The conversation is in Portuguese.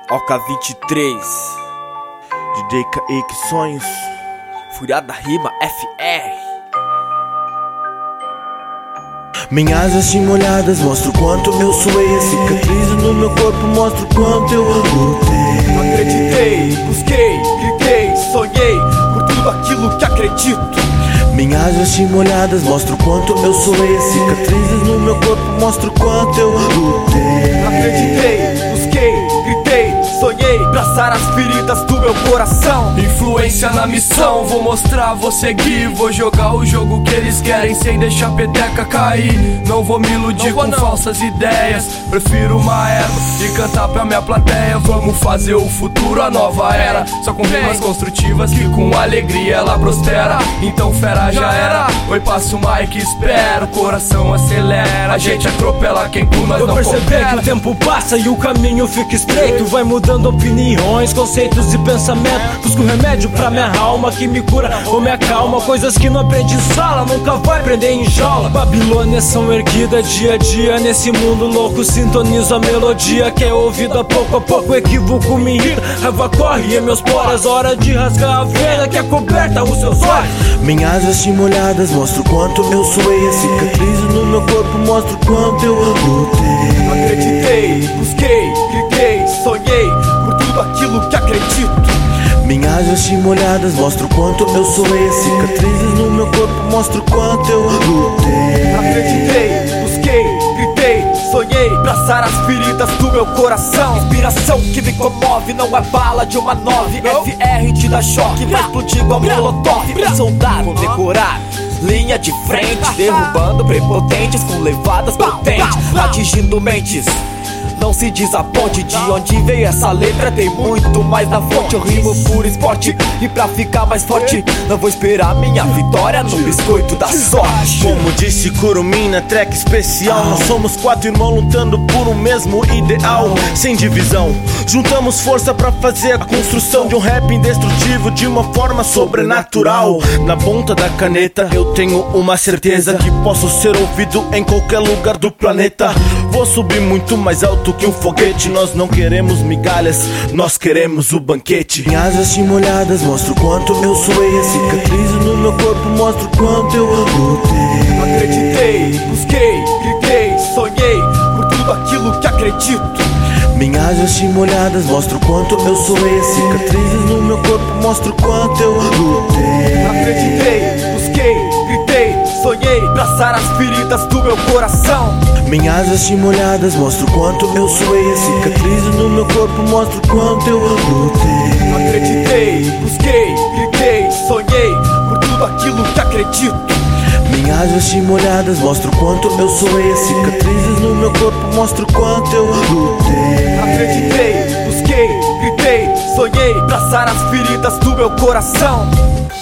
Oca 23, DJ Kaique Sonhos, Furiada Rima FR. Minhas assim molhadas mostram o quanto eu suei. A cicatriz no meu corpo mostra o quanto eu lutei. Acreditei, busquei, gritei, sonhei por tudo aquilo que acredito. Minhas assim molhadas mostram o quanto eu suei. As cicatrizes no meu corpo mostram o quanto eu lutei. Acreditei, busquei, gritei, sonhei pra sarar as feridas do meu coração. Influência na missão, vou mostrar, vou seguir. Vou jogar o jogo que eles querem sem deixar a peteca cair. Não vou me iludir com falsas ideias. Prefiro uma erva e cantar pra minha plateia. Vamos fazer o futuro, a nova era. Só com rimas construtivas que com alegria ela prospera. Então fera já era. Oi, passa o mic, espera. O coração acelera, a gente atropela quem com nós não perceber coopera. que o tempo passa e o caminho fica estreito. Vai mudando opiniões, conceitos e pensamento. Busco remédio pra minha alma que me cura ou me acalma. Coisas que não aprende em sala, nunca vai aprender em jaula. Babilônias são erguidas dia a dia. Nesse mundo louco sintonizo a melodia que é ouvida pouco a pouco. Equívoco me irrita, raiva corre em meus poros. Hora de rasgar a venda que é coberta os seus olhos. Minhas assim molhadas mostram o quanto eu suei. A cicatriz no meu corpo mostra o quanto eu lutei. Acreditei, busquei, gritei, sonhei por tudo aquilo que acredito. Minhas assim molhadas mostram o quanto eu suei. As cicatrizes no meu corpo mostram o quanto eu lutei. Acreditei, busquei, gritei, sonhei pra sarar as feridas do meu coração. Inspiração que me comove, não é bala de uma 9. FR te dá choque, vai explodir igual molotov. Pra soldado, decorar linha de frente, derrubando prepotentes com levadas potentes, atingindo mentes. Não se desaponte, de onde veio essa letra tem muito mais na fonte. Eu rimo por esporte e pra ficar mais forte não vou esperar minha vitória no biscoito da sorte. Como disse Curumim na track especial, nós somos 4 irmãos lutando por um mesmo ideal. Sem divisão, juntamos força pra fazer a construção de um rap indestrutível de uma forma sobrenatural. Na ponta da caneta eu tenho uma certeza que posso ser ouvido em qualquer lugar do planeta. Vou subir muito mais alto que um foguete. Nós não queremos migalhas, nós queremos o banquete. Minhas assim molhadas mostram o quanto eu suei. A cicatriz no meu corpo mostra o quanto eu lutei. Acreditei, busquei, gritei, sonhei por tudo aquilo que acredito. Minhas assim molhadas mostram o quanto eu suei. As cicatrizes no meu corpo mostram o quanto eu lutei. Acreditei, busquei, gritei, sonhei pra sarar as feridas do meu coração. Minhas assim molhadas mostram o quanto eu suei. As cicatrizes no meu corpo mostram o quanto eu lutei. Acreditei, busquei, gritei, sonhei por tudo aquilo que acredito. Minhas assim molhadas mostram o quanto eu suei. As cicatrizes no meu corpo mostram o quanto eu lutei. Acreditei, busquei, gritei, sonhei pra sarar as feridas do meu coração.